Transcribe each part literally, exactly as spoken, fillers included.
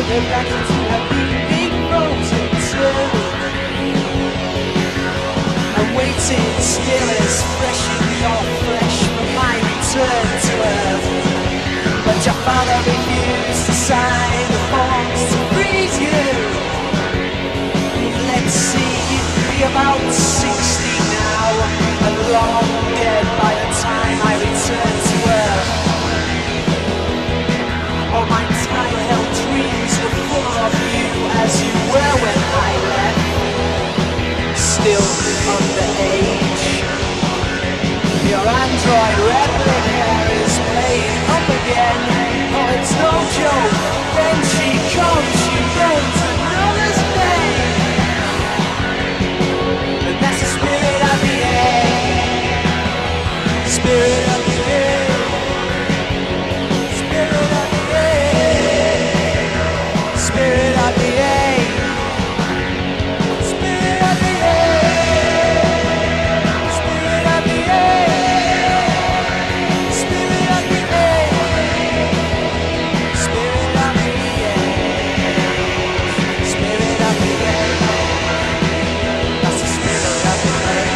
The rackets have been frozen too. I'm waiting still as fresh in your flesh for my return to earth. But your father refused to sign the forms to freeze you. Let's see, you'd be about sixty now, and long dead by the time I return to earth. All my time-held dreams were full of you as you were when I left. Still underage. Your android replica is playing up again. Oh, it's no joke. Then she comes, she knows another's name. And that's the spirit of the air. Spirit of the air. Spirit of the air. Spirit of the air. Spirit of the air. Spirit of the air. Spirit of the air. Spirit of the air. Spirit of the air. That's the spirit of the air.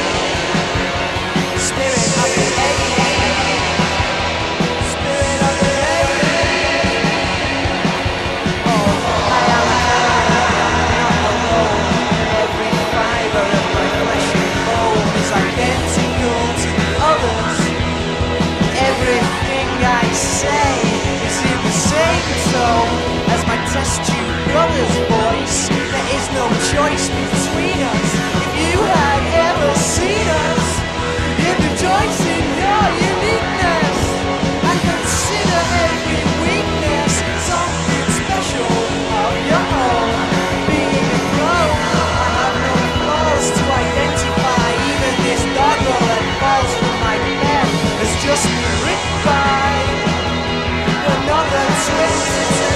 Spirit of the air. Spirit of the air. Oh, I am not alone. Every fiber of my flesh and bone is identical to the others. Everything I say is in the same tone as my test tube brother's voice. There is no choice between us. If you had ever seen us, you'd rejoice in your uniqueness and consider every weakness something special of your own. Being a clone, I have no flaws to identify. Even this doggle that falls from my bed has just been written by another twisted